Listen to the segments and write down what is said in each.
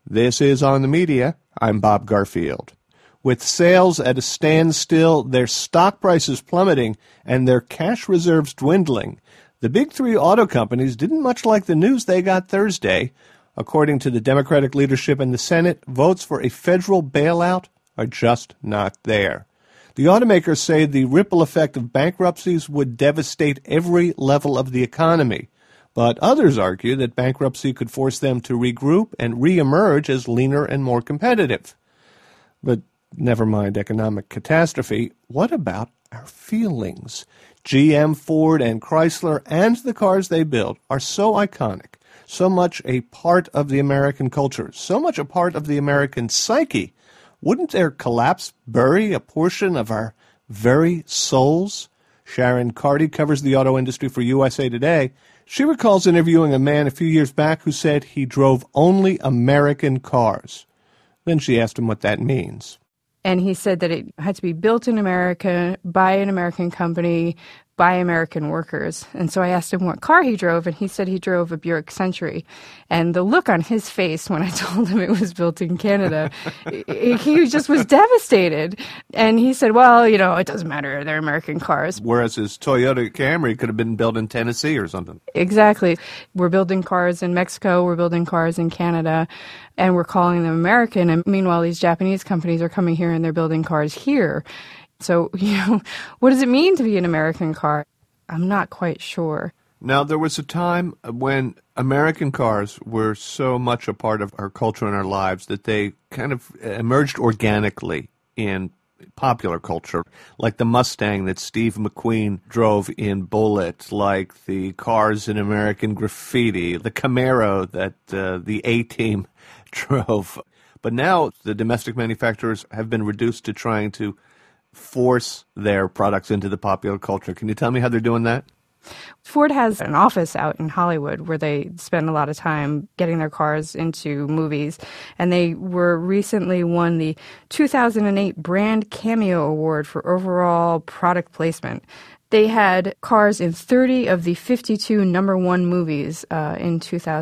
This is On the Media. I'm Bob Garfield. With sales at a standstill, their stock prices plummeting, and their cash reserves dwindling, the big three auto companies didn't much like the news they got Thursday. According to the Democratic leadership in the Senate, votes for a federal bailout are just not there. The automakers say the ripple effect of bankruptcies would devastate every level of the economy. But others argue that bankruptcy could force them to regroup and reemerge as leaner and more competitive. But never mind economic catastrophe, what about our feelings? GM, Ford, and Chrysler and the cars they build are so iconic, so much a part of the American culture, so much a part of the American psyche. Wouldn't their collapse bury a portion of our very souls? Sharon Carty covers the auto industry for USA Today. She recalls interviewing a man a few years back who said he drove only American cars. Then she asked him what that means. And he said that it had to be built in America, by an American company, by American workers. And so I asked him what car he drove, and he said he drove a Buick Century. And the look on his face when I told him it was built in Canada, he just was devastated. And he said, well, you know, it doesn't matter. They're American cars. Whereas his Toyota Camry could have been built in Tennessee or something. Exactly. We're building cars in Mexico. We're building cars in Canada. And we're calling them American. And meanwhile, these Japanese companies are coming here and they're building cars here. So, you know, what does it mean to be an American car? I'm not quite sure. Now, there was a time when American cars were so much a part of our culture and our lives that they kind of emerged organically in popular culture, like the Mustang that Steve McQueen drove in Bullitt, like the cars in American Graffiti, the Camaro that the A-Team drove. But now the domestic manufacturers have been reduced to trying to force their products into the popular culture. Can you tell me how they're doing that? Ford has an office out in Hollywood where they spend a lot of time getting their cars into movies. And they were recently won the 2008 Brand Cameo Award for overall product placement. They had cars in 30 of the 52 number one movies in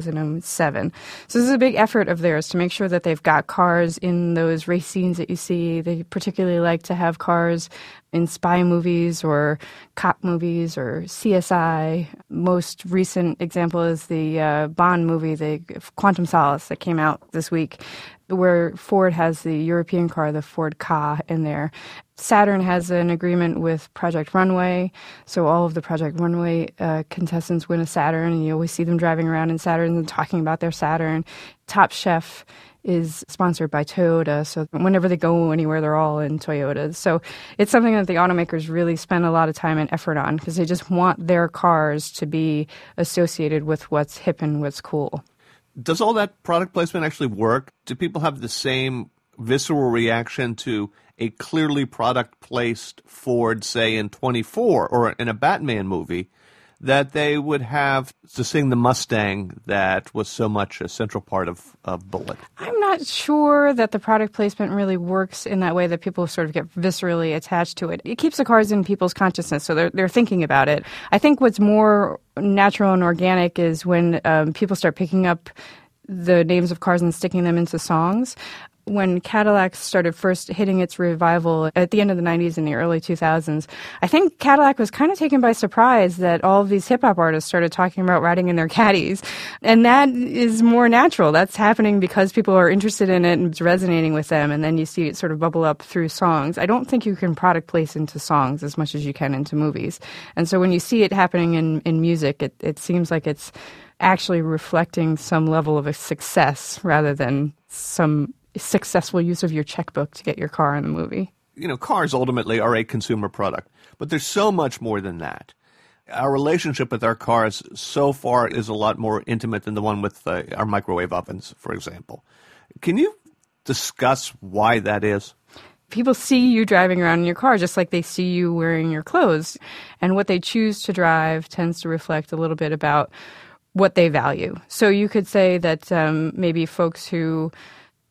2007. So this is a big effort of theirs to make sure that they've got cars in those race scenes that you see. They particularly like to have cars in spy movies or cop movies or CSI. Most recent example is the Bond movie, the Quantum Solace, that came out this week, where Ford has the European car, the Ford Ka, in there. Saturn has an agreement with Project Runway, so all of the Project Runway contestants win a Saturn, and you always see them driving around in Saturn and talking about their Saturn. Top Chef is sponsored by Toyota, so whenever they go anywhere, they're all in Toyotas. So it's something that the automakers really spend a lot of time and effort on because they just want their cars to be associated with what's hip and what's cool. Does all that product placement actually work? Do people have the same visceral reaction to a clearly product-placed Ford, say, in 24 or in a Batman movie, that they would have to sing the Mustang that was so much a central part of Bullitt? I'm not sure that the product placement really works in that way that people sort of get viscerally attached to it. It keeps the cars in people's consciousness, so they're thinking about it. I think what's more natural and organic is when people start picking up the names of cars and sticking them into songs. When Cadillac started first hitting its revival at the end of the 90s and the early 2000s, I think Cadillac was kind of taken by surprise that all of these hip-hop artists started talking about riding in their caddies. And that is more natural. That's happening because people are interested in it and it's resonating with them, and then you see it sort of bubble up through songs. I don't think you can product place into songs as much as you can into movies. And so when you see it happening in music, it seems like it's actually reflecting some level of a success rather than some successful use of your checkbook to get your car in the movie. You know, cars ultimately are a consumer product, but there's so much more than that. Our relationship with our cars so far is a lot more intimate than the one with our microwave ovens, for example. Can you discuss why that is? People see you driving around in your car just like they see you wearing your clothes. And what they choose to drive tends to reflect a little bit about what they value. So you could say that maybe folks who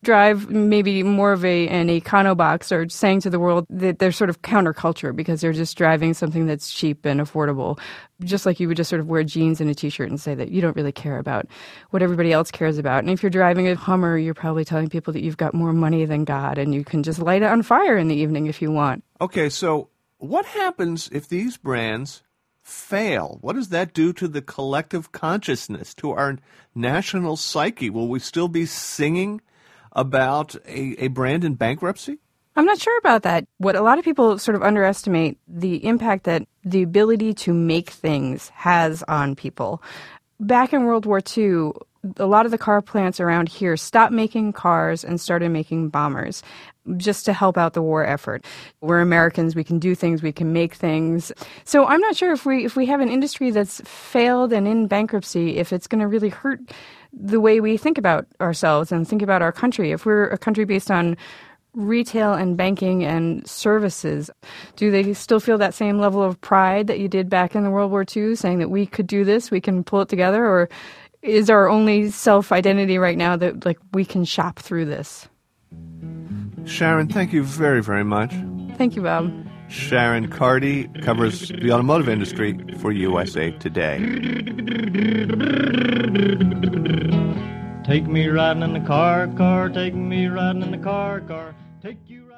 drive maybe more of an econobox, or saying to the world that they're sort of counterculture because they're just driving something that's cheap and affordable. Just like you would just sort of wear jeans and a t-shirt and say that you don't really care about what everybody else cares about. And if you're driving a Hummer, you're probably telling people that you've got more money than God and you can just light it on fire in the evening if you want. Okay, so what happens if these brands fail? What does that do to the collective consciousness, to our national psyche? Will we still be singing about a brand in bankruptcy? I'm not sure about that. What a lot of people sort of underestimate the impact that the ability to make things has on people. Back in World War II, a lot of the car plants around here stopped making cars and started making bombers just to help out the war effort. We're Americans, we can do things, we can make things. So I'm not sure if we have an industry that's failed and in bankruptcy, if it's going to really hurt the way we think about ourselves and think about our country. If we're a country based on retail and banking and services, do they still feel that same level of pride that you did back in the World War II, saying that we could do this, we can pull it together? Or is our only self-identity right now that, like, we can shop through this? Sharon, thank you very, very much. Thank you, Bob. Sharon Carty covers the automotive industry for USA Today. Take me riding in the car, take me riding in the car, take you